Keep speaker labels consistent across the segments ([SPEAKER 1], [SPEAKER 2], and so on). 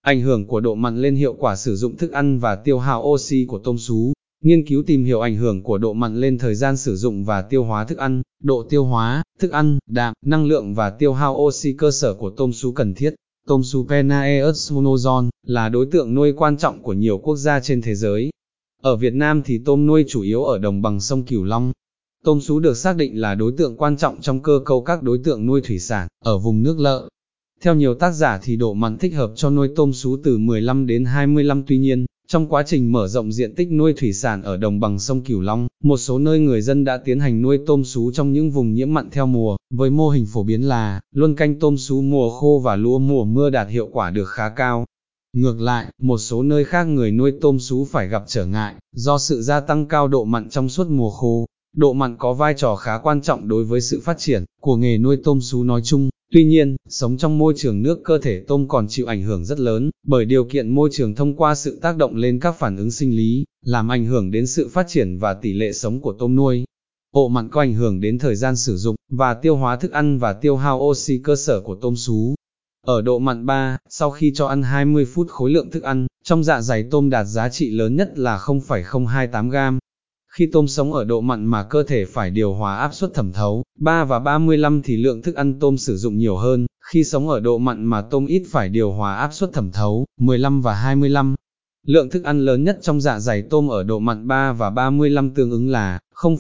[SPEAKER 1] Ảnh hưởng của độ mặn lên hiệu quả sử dụng thức ăn và tiêu hao oxy của tôm sú. Nghiên cứu tìm hiểu ảnh hưởng của độ mặn lên thời gian sử dụng và tiêu hóa thức ăn, độ tiêu hóa, thức ăn, đạm, năng lượng và tiêu hao oxy cơ sở của tôm sú cần thiết. Tôm sú Penaeus monozon là đối tượng nuôi quan trọng của nhiều quốc gia trên thế giới. Ở Việt Nam thì tôm nuôi chủ yếu ở đồng bằng sông Cửu Long. Tôm sú được xác định là đối tượng quan trọng trong cơ cấu các đối tượng nuôi thủy sản ở vùng nước lợ. Theo nhiều tác giả thì độ mặn thích hợp cho nuôi tôm sú từ 15 đến 25, tuy nhiên, trong quá trình mở rộng diện tích nuôi thủy sản ở đồng bằng sông Cửu Long, một số nơi người dân đã tiến hành nuôi tôm sú trong những vùng nhiễm mặn theo mùa, với mô hình phổ biến là luân canh tôm sú mùa khô và lúa mùa mưa đạt hiệu quả được khá cao. Ngược lại, một số nơi khác người nuôi tôm sú phải gặp trở ngại, do sự gia tăng cao độ mặn trong suốt mùa khô. Độ mặn có vai trò khá quan trọng đối với sự phát triển của nghề nuôi tôm sú nói chung. Tuy nhiên, sống trong môi trường nước cơ thể tôm còn chịu ảnh hưởng rất lớn, bởi điều kiện môi trường thông qua sự tác động lên các phản ứng sinh lý, làm ảnh hưởng đến sự phát triển và tỷ lệ sống của tôm nuôi. Độ mặn có ảnh hưởng đến thời gian sử dụng và tiêu hóa thức ăn và tiêu hao oxy cơ sở của tôm sú. Ở độ mặn 3, sau khi cho ăn 20 phút khối lượng thức ăn, trong dạ dày tôm đạt giá trị lớn nhất là 0,028 gram. Khi tôm sống ở độ mặn mà cơ thể phải điều hòa áp suất thẩm thấu, 3 và 35 thì lượng thức ăn tôm sử dụng nhiều hơn, khi sống ở độ mặn mà tôm ít phải điều hòa áp suất thẩm thấu, 15 và 25. Lượng thức ăn lớn nhất trong dạ dày tôm ở độ mặn 3 và 35 tương ứng là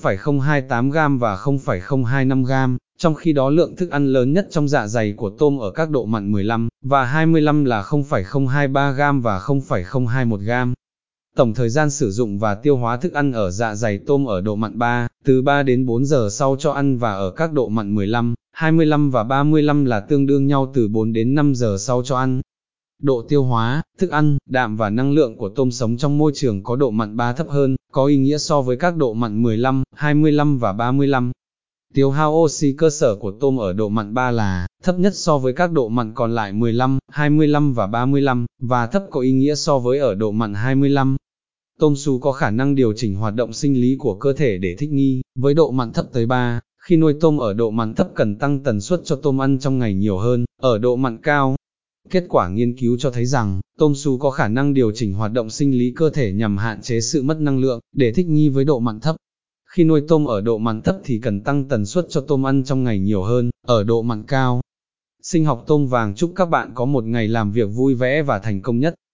[SPEAKER 1] 0,028 gram và 0,025 gram, trong khi đó lượng thức ăn lớn nhất trong dạ dày của tôm ở các độ mặn 15 và 25 là 0,023 gram và 0,021 gram. Tổng thời gian sử dụng và tiêu hóa thức ăn ở dạ dày tôm ở độ mặn 3, từ 3 đến 4 giờ sau cho ăn, và ở các độ mặn 15, 25 và 35 là tương đương nhau từ 4 đến 5 giờ sau cho ăn. Độ tiêu hóa, thức ăn, đạm và năng lượng của tôm sống trong môi trường có độ mặn 3 thấp hơn, có ý nghĩa so với các độ mặn 15, 25 và 35. Tiêu hao oxy cơ sở của tôm ở độ mặn 3 là thấp nhất so với các độ mặn còn lại 15, 25 và 35, và thấp có ý nghĩa so với ở độ mặn 25. Tôm sú có khả năng điều chỉnh hoạt động sinh lý của cơ thể để thích nghi với độ mặn thấp tới 3. Khi nuôi tôm ở độ mặn thấp cần tăng tần suất cho tôm ăn trong ngày nhiều hơn ở độ mặn cao. Kết quả nghiên cứu cho thấy rằng, tôm sú có khả năng điều chỉnh hoạt động sinh lý cơ thể nhằm hạn chế sự mất năng lượng để thích nghi với độ mặn thấp. Khi nuôi tôm ở độ mặn thấp thì cần tăng tần suất cho tôm ăn trong ngày nhiều hơn ở độ mặn cao. Sinh học tôm vàng chúc các bạn có một ngày làm việc vui vẻ và thành công nhất.